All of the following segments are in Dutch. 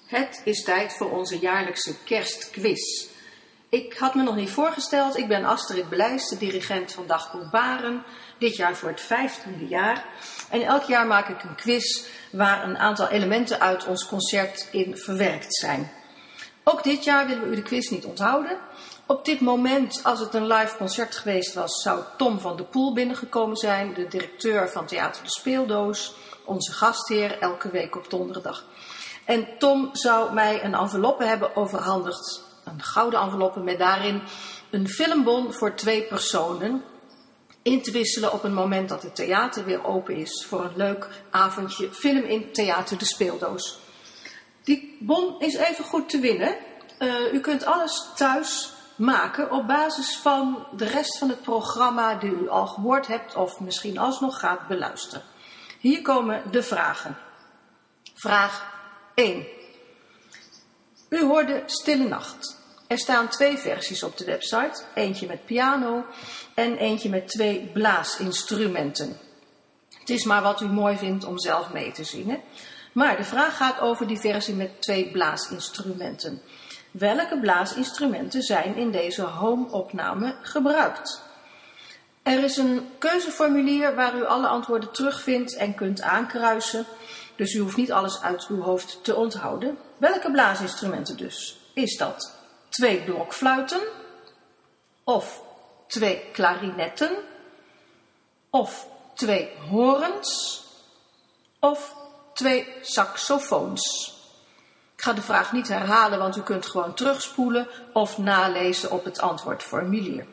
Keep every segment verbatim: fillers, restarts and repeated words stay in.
Het is tijd voor onze jaarlijkse kerstquiz. Ik had me nog niet voorgesteld, ik ben Astrid Belijs, de dirigent van Dagboek Baren, dit jaar voor het vijftiende jaar. En elk jaar maak ik een quiz waar een aantal elementen uit ons concert in verwerkt zijn. Ook dit jaar willen we u de quiz niet onthouden. Op dit moment, als het een live concert geweest was, zou Tom van de Poel binnengekomen zijn, de directeur van Theater de Speeldoos, onze gastheer elke week op donderdag. En Tom zou mij een enveloppe hebben overhandigd, een gouden enveloppe met daarin een filmbon voor twee personen, in te wisselen op een moment dat het theater weer open is voor een leuk avondje film in Theater de Speeldoos. Die bon is even goed te winnen. Uh, u kunt alles thuis maken op basis van de rest van het programma die u al gehoord hebt of misschien alsnog gaat beluisteren. Hier komen de vragen. Vraag één. U hoorde Stille Nacht. Er staan twee versies op de website. Eentje met piano en eentje met twee blaasinstrumenten. Het is maar wat u mooi vindt om zelf mee te zingen. Maar de vraag gaat over die versie met twee blaasinstrumenten. Welke blaasinstrumenten zijn in deze home-opname gebruikt? Er is een keuzeformulier waar u alle antwoorden terugvindt en kunt aankruisen. Dus u hoeft niet alles uit uw hoofd te onthouden. Welke blaasinstrumenten dus? Is dat twee blokfluiten? Of twee klarinetten? Of twee horens? Of twee saxofoons? Ik ga de vraag niet herhalen, want u kunt gewoon terugspoelen of nalezen op het antwoordformulier.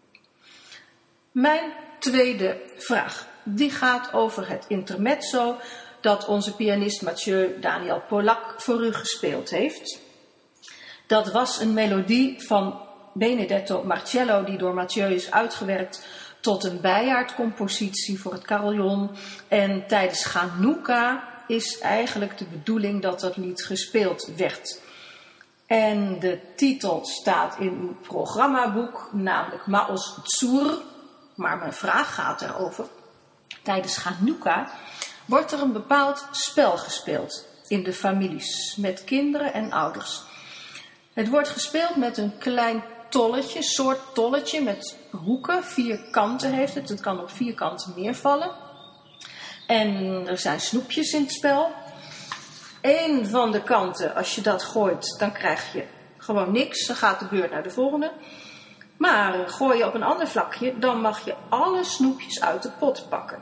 Mijn tweede vraag, die gaat over het intermezzo dat onze pianist Mathieu Daniel Polak voor u gespeeld heeft. Dat was een melodie van Benedetto Marcello die door Mathieu is uitgewerkt tot een bijaardcompositie voor het carillon. En tijdens Chanukka is eigenlijk de bedoeling dat dat lied gespeeld werd. En de titel staat in uw programmaboek, namelijk Maos Tzur. Maar mijn vraag gaat erover. Tijdens Chanukka wordt er een bepaald spel gespeeld in de families met kinderen en ouders. Het wordt gespeeld met een klein tolletje, soort tolletje met hoeken, vier kanten heeft het. Het kan op vier kanten neervallen. En er zijn snoepjes in het spel. Eén van de kanten, als je dat gooit, dan krijg je gewoon niks. Dan gaat de beurt naar de volgende. Maar gooi je op een ander vlakje, dan mag je alle snoepjes uit de pot pakken.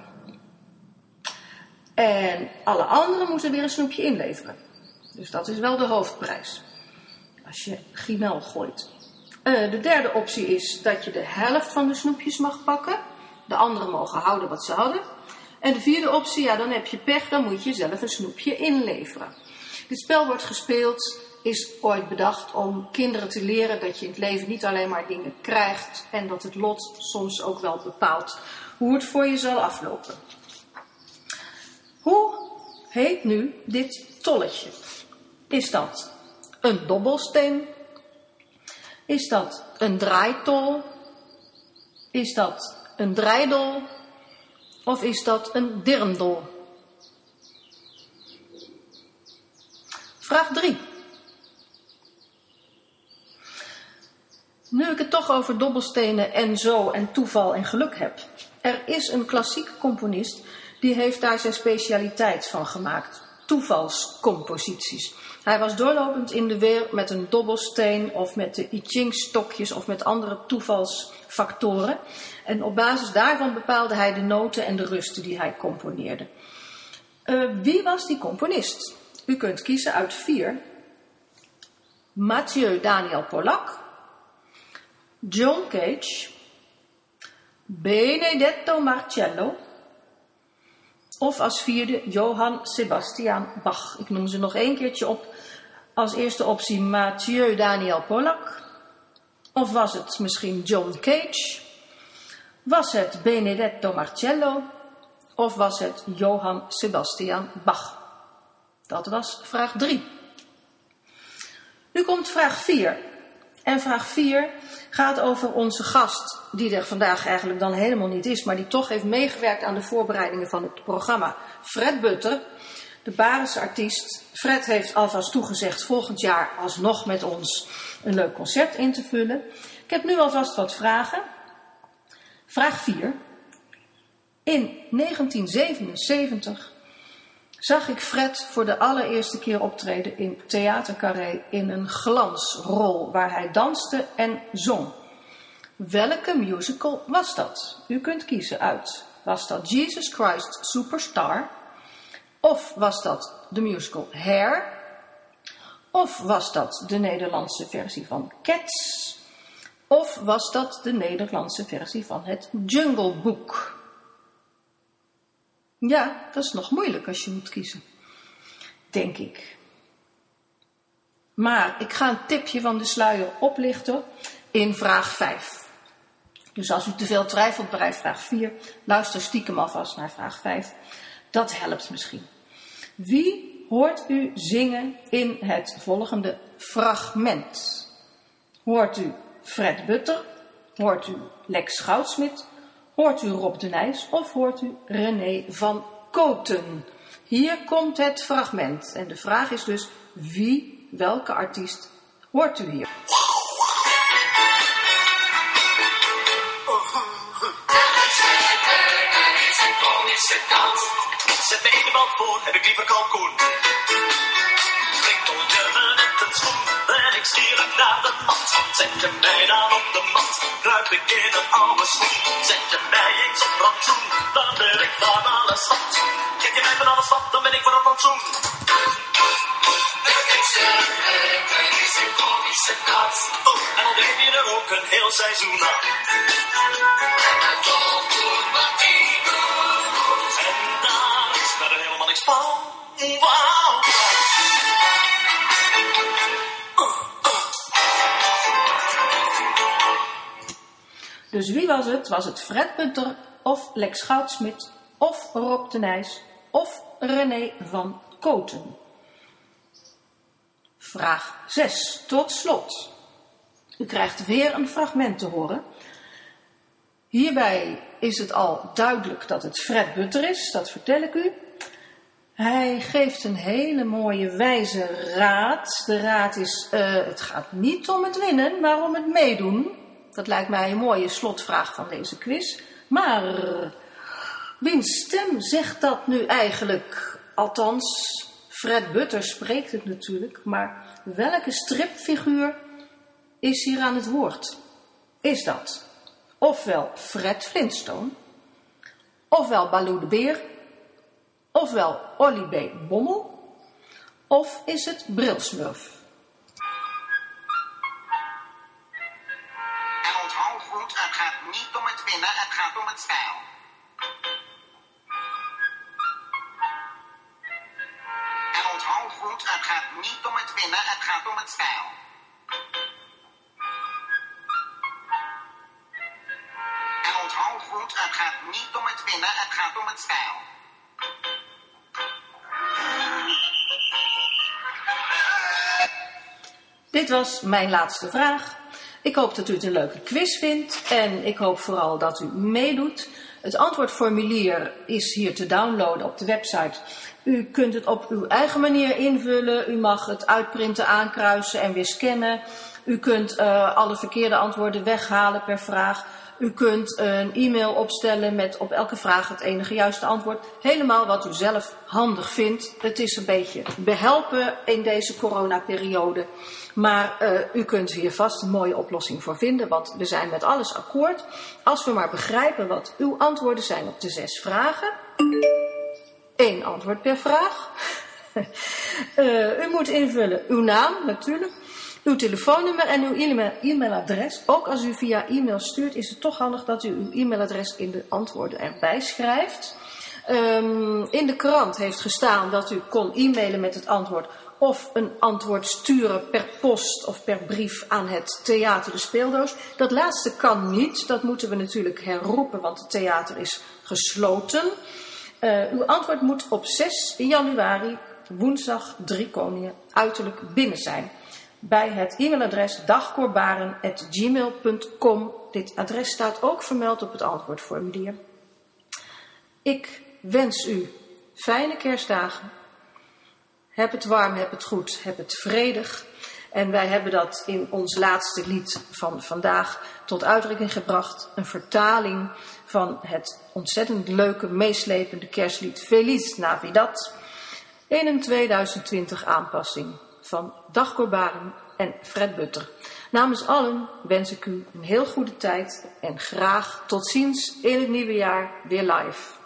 En alle anderen moeten weer een snoepje inleveren. Dus dat is wel de hoofdprijs. Als je gimel gooit. Uh, de derde optie is dat je de helft van de snoepjes mag pakken. De anderen mogen houden wat ze hadden. En de vierde optie, ja, dan heb je pech, dan moet je zelf een snoepje inleveren. Dit spel wordt gespeeld, is ooit bedacht om kinderen te leren dat je in het leven niet alleen maar dingen krijgt en dat het lot soms ook wel bepaalt hoe het voor je zal aflopen. Hoe heet nu dit tolletje? Is dat een dobbelsteen? Is dat een draaitol? Is dat een draaidol? Of is dat een dirndl? Vraag drie. Nu ik het toch over dobbelstenen en zo en toeval en geluk heb. Er is een klassieke componist die heeft daar zijn specialiteit van gemaakt. Toevalscomposities. Hij was doorlopend in de weer met een dobbelsteen of met de I Ching stokjes of met andere toevalsfactoren. En op basis daarvan bepaalde hij de noten en de rusten die hij componeerde. Uh, wie was die componist? U kunt kiezen uit vier. Mathieu Daniel Polak, John Cage, Benedetto Marcello of als vierde Johann Sebastian Bach. Ik noem ze nog één keertje op. Als eerste optie Mathieu Daniel Polak. Of was het misschien John Cage? Was het Benedetto Marcello? Of was het Johann Sebastian Bach? Dat was vraag drie. Nu komt vraag vier. En vraag vier gaat over onze gast, die er vandaag eigenlijk dan helemaal niet is, maar die toch heeft meegewerkt aan de voorbereidingen van het programma. Fred Butter, De Barense artiest. Fred heeft alvast toegezegd volgend jaar alsnog met ons een leuk concert in te vullen. Ik heb nu alvast wat vragen. Vraag vier. In negentien zevenenzeventig zag ik Fred voor de allereerste keer optreden in Theater Carré in een glansrol waar hij danste en zong. Welke musical was dat? U kunt kiezen uit. Was dat Jesus Christ Superstar? Of was dat de musical Hair? Of was dat de Nederlandse versie van Cats? Of was dat de Nederlandse versie van het Jungle Book? Ja, dat is nog moeilijk als je moet kiezen. Denk ik. Maar ik ga een tipje van de sluier oplichten in vraag vijf. Dus als u te veel twijfelt bij vraag vier, luister stiekem alvast naar vraag vijf. Dat helpt misschien. Wie hoort u zingen in het volgende fragment? Hoort u Fred Butter? Hoort u Lex Goudsmit? Hoort u Rob de Nijs? Of hoort u René van Koten? Hier komt het fragment. En de vraag is dus, wie, welke artiest hoort u hier? Zet me in de bal voor, heb ik liever kalkoen. Sprinkel je me net een schoen en ik stier het naar de mat. Zet je mij dan op de mat, kruip ik in een oude schoen. Zet je mij eens op rantsoen, dan ben ik van alles wat. Geef je mij van alles wat, dan ben ik van een rantsoen. Oh, en dan denk je er ook een heel seizoen aan. En daar is er helemaal niks van. Wauw. Dus wie was het? Was het Fred Butter of Lex Goudsmit of Rob de Nijs of René van Koten? Vraag zes. Tot slot. U krijgt weer een fragment te horen. Hierbij is het al duidelijk dat het Fred Butter is, dat vertel ik u. Hij geeft een hele mooie wijze raad. De raad is, uh, het gaat niet om het winnen, maar om het meedoen. Dat lijkt mij een mooie slotvraag van deze quiz. Maar wiens stem zegt dat nu eigenlijk? Althans, Fred Butter spreekt het natuurlijk, maar welke stripfiguur is hier aan het woord? Is dat ofwel Fred Flintstone, ofwel Baloo de Beer, ofwel Ollie B. Bommel, of is het Brilsmurf? En onthoud goed, het gaat niet om het winnen, het gaat om het spel. En onthoud goed, het gaat niet om het winnen, het gaat om het spel. En onthoud goed, het gaat niet om het winnen, het gaat om het spel. Dit was mijn laatste vraag. Ik hoop dat u het een leuke quiz vindt en ik hoop vooral dat u meedoet. Het antwoordformulier is hier te downloaden op de website. U kunt het op uw eigen manier invullen. U mag het uitprinten, aankruisen en weer scannen. U kunt uh, alle verkeerde antwoorden weghalen per vraag. U kunt een e-mail opstellen met op elke vraag het enige juiste antwoord. Helemaal wat u zelf handig vindt. Het is een beetje behelpen in deze coronaperiode. Maar uh, u kunt hier vast een mooie oplossing voor vinden. Want we zijn met alles akkoord. Als we maar begrijpen wat uw antwoorden zijn op de zes vragen. Eén antwoord per vraag. uh, u moet invullen uw naam natuurlijk. Uw telefoonnummer en uw e-mailadres. Ook als u via e-mail stuurt, is het toch handig dat u uw e-mailadres in de antwoorden erbij schrijft. Um, in de krant heeft gestaan dat u kon e-mailen met het antwoord of een antwoord sturen per post of per brief aan het Theater de Speeldoos. Dat laatste kan niet, dat moeten we natuurlijk herroepen, want het theater is gesloten. Uh, uw antwoord moet op zes januari, woensdag drie Koningen, uiterlijk binnen zijn. Bij het e-mailadres dagkoorbaren apenstaartje gmail punt com. Dit adres staat ook vermeld op het antwoordformulier. Ik wens u fijne kerstdagen Heb het warm, heb het goed, heb het vredig. En wij hebben dat in ons laatste lied van vandaag tot uitdrukking gebracht. Een vertaling van het ontzettend leuke, meeslepende kerstlied Feliz Navidad. In een tweeduizend twintig aanpassing van Dagcor Baren en Fred Butter. Namens allen wens ik u een heel goede tijd en graag tot ziens in het nieuwe jaar weer live.